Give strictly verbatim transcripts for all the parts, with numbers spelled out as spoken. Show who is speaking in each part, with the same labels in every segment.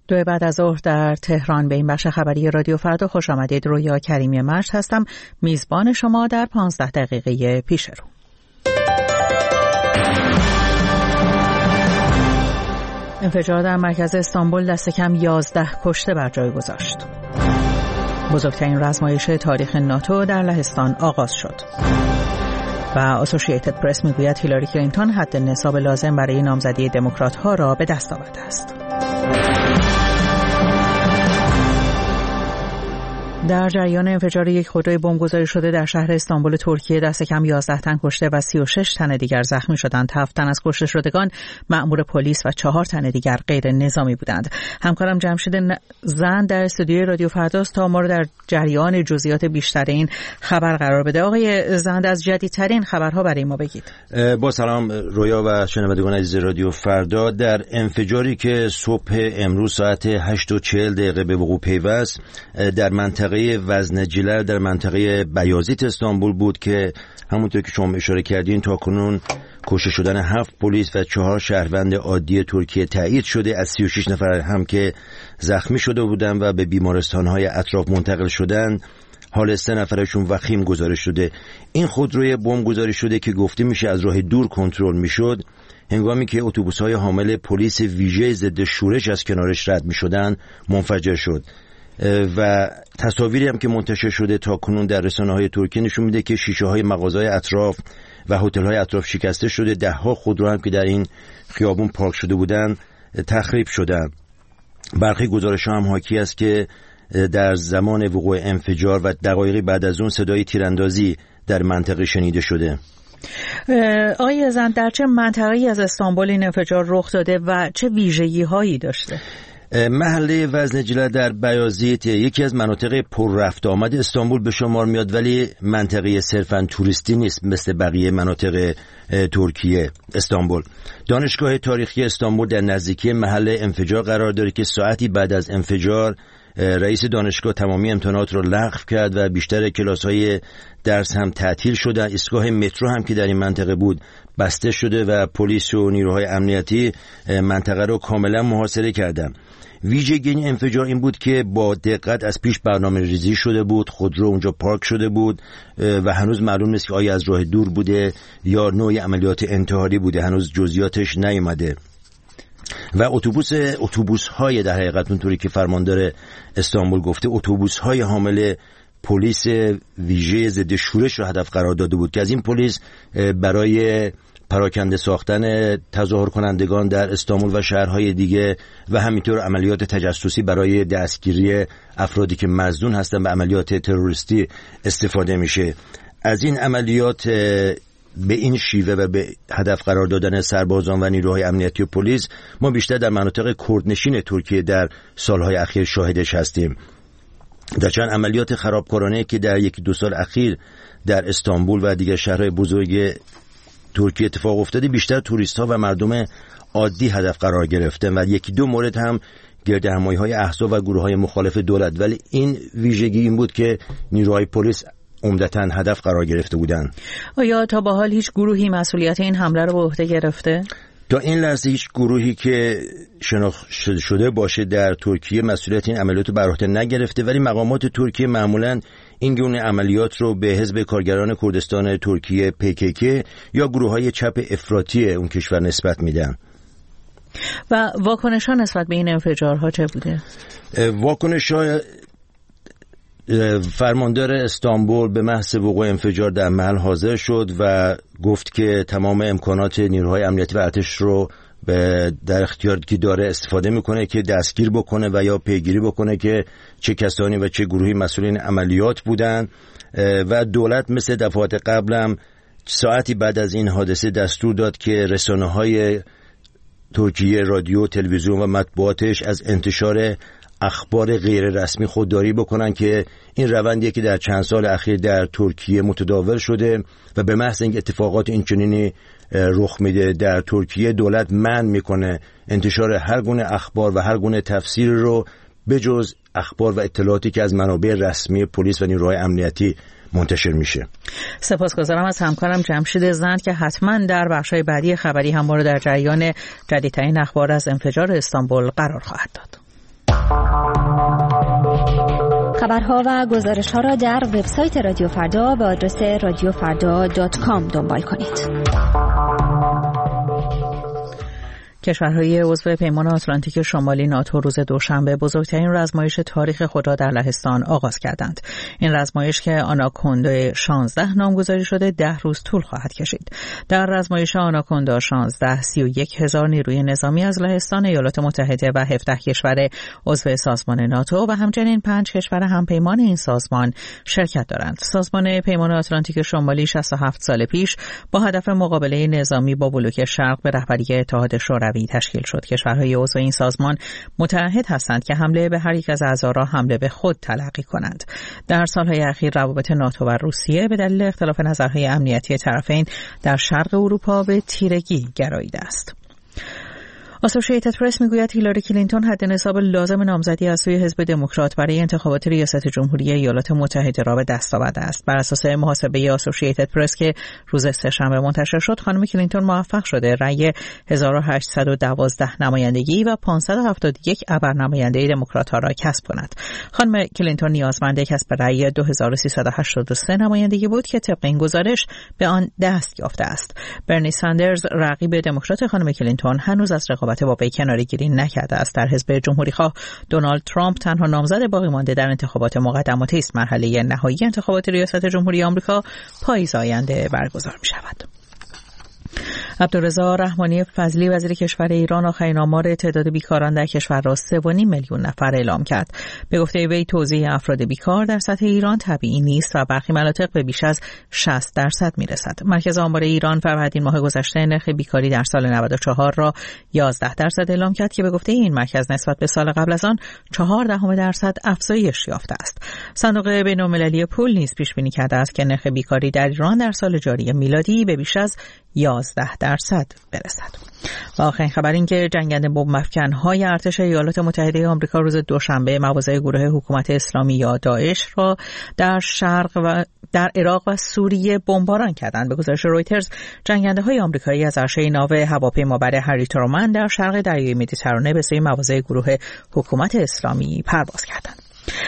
Speaker 1: دو بعد از ظهر در تهران به این بخش خبری رادیو فردا خوش آمدید. رویا کریمی مشت هستم، میزبان شما در پانزده دقیقه پیش رو. انفجار در مرکز استانبول دست کم یازده کشته بر جای گذاشت. بزرگترین رزمایش تاریخ ناتو در لهستان آغاز شد. و اسوسییتد پرس میگوید هیلاری کلینتون حد نصاب لازم برای نامزدی دموکرات‌ها را به دست آورده است. در جریان انفجار یک خودروی بمبگذاری شده در شهر استانبول ترکیه دست کم یازده تن کشته و سی و شش تن دیگر زخمی شدند. هفت تن از کشته شدگان مأمور پلیس و چهار تن دیگر غیر نظامی بودند. همکارم جمشید زند در استودیوی رادیو فرداست تا ما رو در جریان جزئیات بیشتر این خبر قرار بده. آقای زند، از جدیدترین خبرها برای ما بگید.
Speaker 2: با سلام رویا و شنوندگان عزیز رادیو فردا. در انفجاری که صبح امروز ساعت هشت و چهل دقیقه به وقوع پیوست در منطقه وزنجیلر در منطقه بیازیت استانبول بود که همونطور که شما اشاره کردین تاکنون کشته شدن هفت پلیس و چهار شهروند عادی ترکیه تایید شده. از سی و شش نفر هم که زخمی شده بودند و به بیمارستان‌های اطراف منتقل شدند، حال سه نفرشون وخیم گزارش شده. این خودروی بمب گذاری شده که گفته میشه از راه دور کنترل میشد، هنگامی که اتوبوس‌های حامل پلیس ویژه ضد شورش از کنارش رد می‌شدند منفجر شد. و تصاویری هم که منتشر شده تا کنون در رسانه‌های ترکیه نشون میده که شیشه‌های مغازه‌های اطراف و هتل‌های اطراف شکسته شده. ده‌ها خودرو هم که در این خیابون پارک شده بودند تخریب شدند. برخی گزارش‌ها هم حاکی است که در زمان وقوع انفجار و دقایقی بعد از اون صدای تیراندازی در منطقه شنیده شده.
Speaker 1: آقای زند، در چه منطقه‌ای از استانبول این انفجار رخ داده و چه ویژگی‌هایی داشته؟
Speaker 2: محله وزنجیلر در بیازیت یکی از مناطق پر رفت آمد استانبول به شمار میاد، ولی منطقه صرفاً توریستی نیست مثل بقیه مناطق ترکیه. استانبول دانشگاه تاریخی استانبول در نزدیکی محل انفجار قرار داره که ساعتی بعد از انفجار رئیس دانشگاه تمامی امتحانات رو لغو کرد و بیشتر کلاس‌های درس هم تعطیل شدن. ایستگاه مترو هم که در این منطقه بود بسته شده و پلیس و نیروهای امنیتی منطقه رو کاملا محاصره کردند. ویژگی این انفجار این بود که با دقت از پیش برنامه ریزی شده بود. خودرو اونجا پارک شده بود و هنوز معلوم نیست که آیا از راه دور بوده یا نوع عملیات انتحاری بوده، هنوز جزئیاتش نیامده. و اتوبوس اتوبوس های در حقیقت اونطوری که فرماندار استانبول گفته اتوبوس های حامل پلیس ویژه ضد شورش رو هدف قرار داده بود که از این پلیس برای پراکنده ساختن تظاهر کنندگان در استانبول و شهرهای دیگه و همینطور عملیات تجسسی برای دستگیری افرادی که مظنون هستن به عملیات تروریستی استفاده میشه. از این عملیات به این شیوه و به هدف قرار دادن سربازان و نیروهای امنیتی و پلیس ما بیشتر در مناطق کردنشین ترکیه در سالهای اخیر شاهدش هستیم. در چند عملیات خرابکارانه که در یکی دو سال اخیر در استانبول و دیگر شهرهای بزرگ ترکیه اتفاق افتاده بیشتر توریست ها و مردم عادی هدف قرار گرفتن و یکی دو مورد هم گردهمایی های احزاب و گروه های مخالف دولت، ولی این ویژگی این بود که نیروهای پلیس عمدتاً هدف قرار گرفته بودند.
Speaker 1: آیا تا به حال هیچ گروهی مسئولیت این حمله رو به عهده گرفته؟
Speaker 2: تا این لحظه هیچ گروهی که شناخته شده باشه در ترکیه مسئولیت این عملیات رو بر عهده نگرفته، ولی مقامات ترکیه معمولاً این گونه عملیات رو به حزب کارگران کردستان ترکیه پی کی کی یا گروه‌های چپ افراطی اون کشور نسبت میدن.
Speaker 1: و واکنش‌ها نسبت به این انفجارها چه بوده؟
Speaker 2: واکنش‌ها فرماندار استانبول به محض وقوع انفجار در محل حاضر شد و گفت که تمام امکانات نیروهای امنیتی و ارتش رو در اختیار که داره استفاده میکنه که دستگیر بکنه و یا پیگیری بکنه که چه کسانی و چه گروهی مسئولین عملیات بودن و دولت مثل دفعات قبلم ساعتی بعد از این حادثه دستور داد که رسانه‌های ترکیه رادیو، تلویزیون و مطبوعاتش از انتشار اخبار غیر رسمی خودداری بکنن که این روندیه که در چند سال اخیر در ترکیه متداول شده و به محض اینکه اتفاقات اینچنینی رخ میده در ترکیه دولت منع میکنه انتشار هر گونه اخبار و هر گونه تفسیر رو بجز اخبار و اطلاعاتی که از منابع رسمی پلیس و نیروهای امنیتی منتشر میشه.
Speaker 1: سپاسگزارم از همکارم جمشید زند که حتما در بخش‌های بعدی خبری هم ما رو در جریان جدیدترین اخبار از انفجار استانبول قرار خواهد داد.
Speaker 3: خبرها و گزارش‌ها را در وبسایت رادیو فردا به آدرس رادیو فردا دات کام دنبال کنید.
Speaker 1: کشورهای عضو پیمان آتلانتیک شمالی ناتو روز دوشنبه بزرگترین رزمایش تاریخ خود را در لهستان آغاز کردند. این رزمایش که آناکوندا شانزده نامگذاری شده ده روز طول خواهد کشید. در رزمایش آناکوندا شانزده سی و یک هزار نیروی نظامی از لهستان، ایالات متحده و هفده کشور عضو سازمان ناتو و همچنین پنج کشور همپیمان این سازمان شرکت دارند. سازمان پیمان آتلانتیک شمالی شصت و هفت سال پیش با هدف مقابله نظامی با بلوک شرق به رهبری اتحاد شوروی تشکیل شد. کشورهای عضو این سازمان متعهد هستند که حمله به هر یک از اعضا را حمله به خود تلقی کنند. در سالهای اخیر روابط ناتو و روسیه به دلیل اختلاف نظرهای امنیتی طرفین در شرق اروپا به تیرگی گراییده است. اسوسییتد پرس میگوید هیلاری کلینتون حد نصاب لازم نامزدی از سوی حزب دموکرات برای انتخابات ریاست جمهوری ایالات متحده را به دست آورده است. بر اساس محاسبه اسوسییتد پرس که روز سه‌شنبه منتشر شد، خانم کلینتون موفق شده رأی هزار و هشتصد و دوازده نمایندگی و پانصد و هفتاد و یک ابر نماینده دموکرات‌ها را کسب کند. خانم کلینتون نیازمند کسب رأی دو هزار و سیصد و هشتاد و سه نمایندگی بود که طبق این گزارش به آن دست یافته است. برنی ساندرز رقیب دموکرات خانم کلینتون هنوز از رقابت با وی کناره‌گیری نکرده است. در حزب جمهوری‌خواه دونالد ترامپ تنها نامزد باقی مانده در انتخابات مقدماتی است. مرحله نهایی انتخابات ریاست جمهوری آمریکا پاییز آینده برگزار می‌شود. عبدالرضا رحمانی فضلی وزیر کشور ایران آخرین آمار تعداد بیکاران در کشور را سه و نیم میلیون نفر اعلام کرد. به گفته وی توزیع افراد بیکار در سطح ایران طبیعی نیست و برخی مناطق به بیش از شصت درصد میرسد. مرکز آمار ایران فروردین ماه گذشته نرخ بیکاری در سال نود و چهار را یازده درصد اعلام کرد که به گفته این مرکز نسبت به سال قبل از آن چهار دهم درصد افزایش یافته است. صندوق بین‌المللی پول نیز پیش بینی کرده است که نرخ بیکاری در ایران در سال جاری میلادی به بیش از یازده درصد برسد. و آخرین خبر این که جنگنده بمب افکن‌های ارتش ایالات متحده آمریکا روز دوشنبه مواضع گروه حکومت اسلامی یا داعش را در شرق و در عراق و سوریه بمباران کردند. به گزارش رویترز، جنگنده‌های آمریکایی از عرشه ناو هواپیمابر هری ترومن در شرق دریای مدیترانه به سوی مواضع گروه حکومت اسلامی پرواز کردند.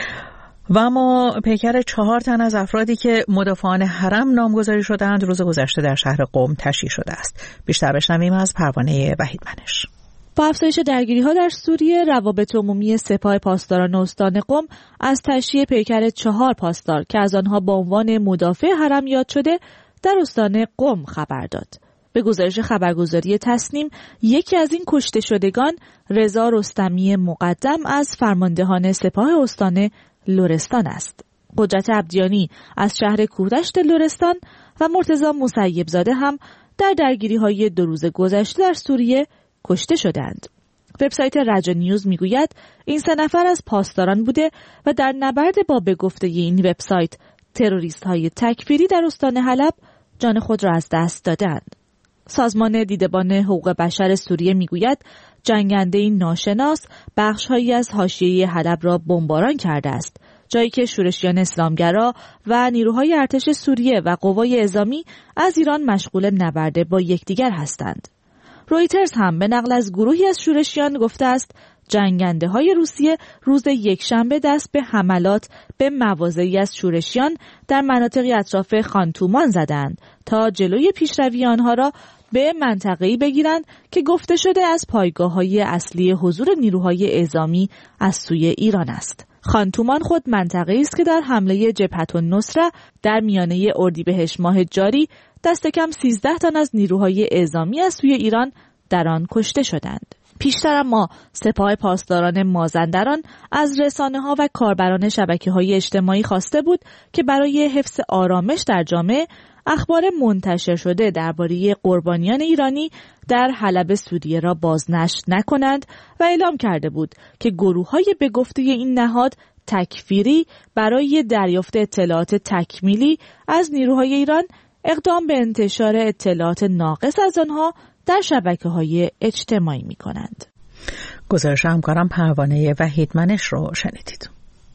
Speaker 1: و اما پیکر چهار تن از افرادی که مدافعان حرم نامگذاری شدند روز گذشته در شهر قم تشییع شده است. بیشتر بشنویم از پروانه وحیدمنش.
Speaker 4: با افزایش درگیری‌ها در سوریه، روابط عمومی سپاه پاسداران استان قم از تشییع پیکر چهار پاسدار که از آنها با عنوان مدافع حرم یاد شده در استان قم خبر داد. به گزارش خبرگزاری تسنیم، یکی از این کشته شدگان رضا رستمی مقدم از فرماندهان سپاه استان لرستان است. قدرت عبدیانی از شهر کوهدشت لرستان و مرتضی مسیب زاده هم در درگیری‌های دو روز گذشته در سوریه کشته شدند. وبسایت رجا نیوز میگوید این سه نفر از پاسداران بوده و در نبرد با به گفته این وبسایت تروریست‌های تکفیری در استان حلب جان خود را از دست دادند. سازمان دیدبان حقوق بشر سوریه میگوید جنگنده ناشناس بخش‌هایی از حاشیه حلب را بمباران کرده است، جایی که شورشیان اسلامگرا و نیروهای ارتش سوریه و قوای اعزامی از ایران مشغول نبرد با یکدیگر هستند. رویترز هم به نقل از گروهی از شورشیان گفته است جنگنده‌های روسیه روز یکشنبه دست به حملات به مواضعی از شورشیان در مناطقی اطراف خانتومان زدند تا جلوی پیشروی آنها را به منطقه‌ای بگیرند که گفته شده از پایگاه‌های اصلی حضور نیروهای اعزامی از سوی ایران است. خانتومان خود منطقه‌ای است که در حمله جبهت النصره در میانه اردیبهشت ماه جاری دست کم سیزده تن از نیروهای اعزامی از سوی ایران در آن کشته شدند. پیشتر اما سپاه پاسداران مازندران از رسانه‌ها و کاربران شبکه‌های اجتماعی خواسته بود که برای حفظ آرامش در جامعه اخبار منتشر شده درباره قربانیان ایرانی در حلب سوریه را بازنشر نکنند و اعلام کرده بود که گروه‌های به گفته این نهاد تکفیری برای دریافت اطلاعات تکمیلی از نیروهای ایران اقدام به انتشار اطلاعات ناقص از آنها در شبکه‌های اجتماعی می‌کنند.
Speaker 1: گزارش همکارم پروانه وحیدمنش رو شنیدید.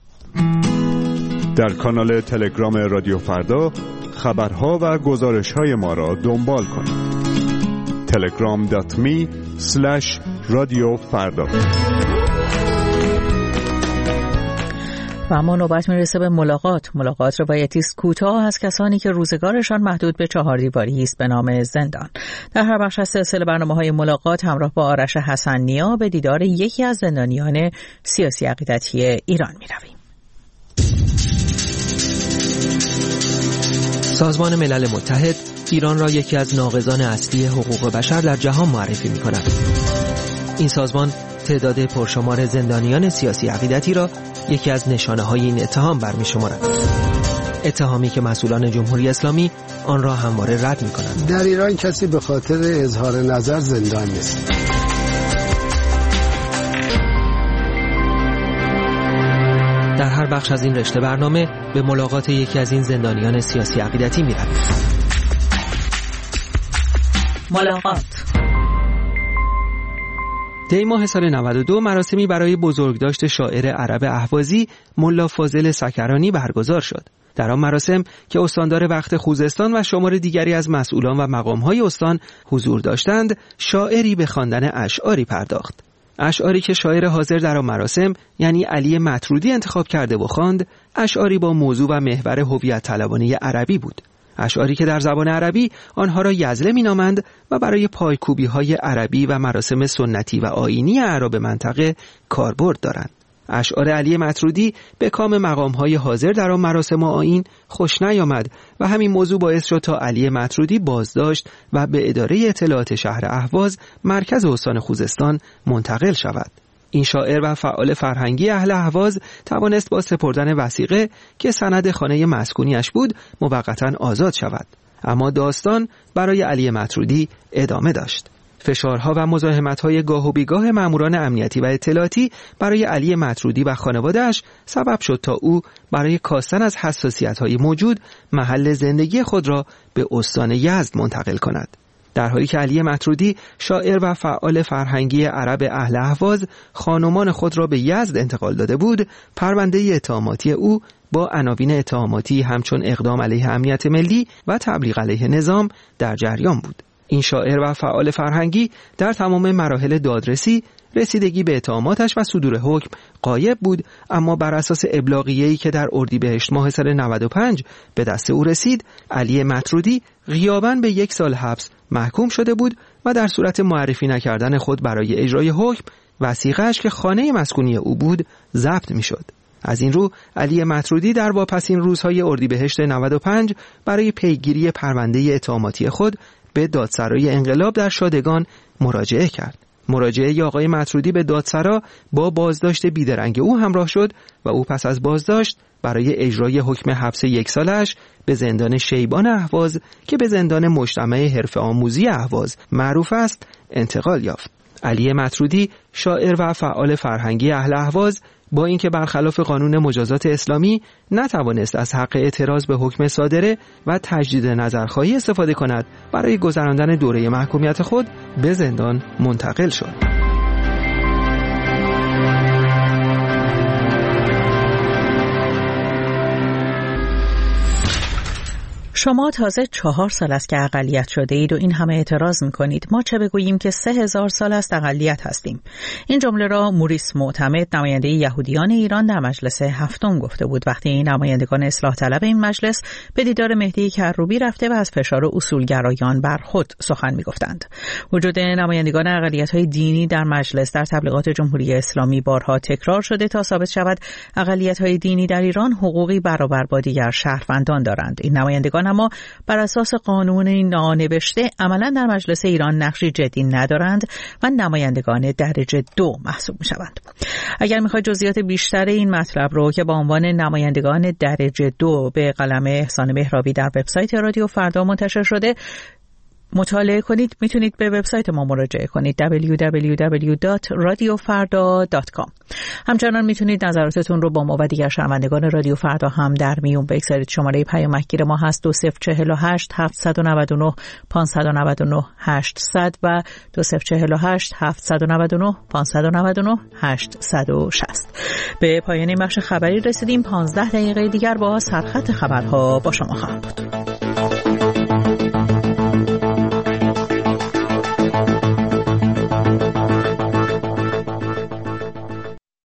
Speaker 5: در کانال تلگرام رادیو فردا خبرها و گزارش‌های ما را دنبال کنید. تلگرام دات می اسلش رادیو فردا.
Speaker 1: و اما نوبت میرسه به ملاقات. ملاقات روایتی است کوتاه از کسانی که روزگارشان محدود به چهار دیواری است به نام زندان. در هر بخش از سلسله برنامه‌های ملاقات همراه با آرش حسن‌نیا به دیدار یکی از زندانیان سیاسی عقیدتی ایران می‌رویم.
Speaker 6: سازمان ملل متحد ایران را یکی از ناقضان اصلی حقوق بشر در جهان معرفی می‌کند. این سازمان تعداد پرشمار زندانیان سیاسی عقیدتی را یکی از نشانه‌های این اتهام برمی‌شمارد. اتهامی که مسئولان جمهوری اسلامی آن را همواره رد می‌کنند.
Speaker 7: در ایران کسی به خاطر اظهار نظر زندان نیست.
Speaker 6: در هر بخش از این رشته برنامه به ملاقات یکی از این زندانیان سیاسی عقیدتی می‌رویم.
Speaker 1: ملاقات.
Speaker 6: دی ماه سال نود و دو مراسمی برای بزرگداشت شاعر عرب اهوازی ملا فاضل سکرانی برگزار شد. در آن مراسم که استاندار وقت خوزستان و شمار دیگری از مسئولان و مقام‌های استان حضور داشتند، شاعری به خواندن اشعاری پرداخت. اشعاری که شاعر حاضر در آن مراسم یعنی علی مطرودی انتخاب کرده و خواند، اشعاری با موضوع و محور هویت طلبانه عربی بود. اشعاری که در زبان عربی آنها را یزله می‌نامند و برای پایکوبی‌های عربی و مراسم سنتی و آیینی اعراب منطقه کاربرد دارند. اشعار علی مطرودی به کام مقام‌های حاضر در آن مراسم و آیین خوش نیامد و همین موضوع باعث شد تا علی مطرودی بازداشت و به اداره اطلاعات شهر اهواز مرکز استان خوزستان منتقل شود. این شاعر و فعال فرهنگی اهل اهواز توانست با سپردن وثیقه که سند خانه مسکونیش بود موقتاً آزاد شود. اما داستان برای علی مطرودی ادامه داشت. فشارها و مزاحمت‌های گاه و بیگاه ماموران امنیتی و اطلاعاتی برای علی مطرودی و خانواده‌اش سبب شد تا او برای کاستن از حساسیت‌های موجود محل زندگی خود را به استان یزد منتقل کند. در حالی که علی مطرودی شاعر و فعال فرهنگی عرب اهل اهواز خانمان خود را به یزد انتقال داده بود، پرونده اتهاماتی او با عناوین اتهاماتی همچون اقدام علیه امنیت ملی و تبلیغ علیه نظام در جریان بود. این شاعر و فعال فرهنگی در تمام مراحل دادرسی، رسیدگی به اتهاماتش و صدور حکم غایب بود، اما بر اساس ابلاغیه‌ای که در اردیبهشت ماه سال نود و پنج به دست او رسید، علی مطرودی غیاباً به یک سال حبس محکوم شده بود و در صورت معرفی نکردن خود برای اجرای حکم، وثیقه‌اش که خانه مسکونی او بود ضبط می‌شد. از این رو علی مطرودی در واپسین روزهای اردیبهشت نود و پنج برای پیگیری پرونده اتهاماتی خود به دادسرای انقلاب در شادگان مراجعه کرد. مراجعه آقای مطرودی به دادسرا با بازداشت بیدرنگ او همراه شد و او پس از بازداشت برای اجرای حکم حبس یک سالش به زندان شیبان اهواز که به زندان مجتمع حرفه آموزی اهواز معروف است انتقال یافت. علی مطرودی شاعر و فعال فرهنگی اهل اهواز با اینکه برخلاف قانون مجازات اسلامی نتوانست از حق اعتراض به حکم صادره و تجدید نظرخواهی استفاده کند، برای گذراندن دوره محکومیت خود به زندان منتقل شد.
Speaker 1: شما تازه چهار سال است که اقلیت شده اید و این همه اعتراض میکنید. ما چه بگوییم که سه هزار سال است اقلیت هستیم. این جمله را موریس معتمد، نماینده یهودیان ایران، در مجلس هفتم گفته بود وقتی این نمایندگان اصلاح طلب این مجلس به دیدار مهدی کروبی رفته و از فشار اصولگرایان بر خود سخن میگفتند. وجود نمایندگان اقلیت‌های دینی در مجلس در تبلیغات جمهوری اسلامی بارها تکرار شده تا ثابت شود اقلیت‌های دینی در ایران حقوقی برابر با دیگر شهروندان دارند. این نمایندگان اما بر اساس قانون نانوشته عملا در مجلس ایران نقشی جدی ندارند و نمایندگان درجه دو محسوب می شوند. اگر میخواید جزئیات بیشتر این مطلب رو که با عنوان نمایندگان درجه دو به قلم احسان مهرابی در وبسایت رادیو فردا منتشر شده مطالعه کنید، میتونید به وبسایت ما مراجعه کنید دبلیو دبلیو دبلیو دات رادیو فردا دات کام. همچنان میتونید نظراتتون رو با ما و دیگر شنوندگان رادیو فردا هم در میون بگذارید. شماره پیامکگیر ما هست دو صفر چهل و هشت هفتصد و نود و نه پانصد و نود و نه هشتصد و دو صفر چهل و هشت هفتصد و نود و نه پانصد و نود و نه هشتصد و شصت. به پایان این بخش خبری رسیدیم. پانزده دقیقه دیگر با سرخط خبرها با شما خواهم بود.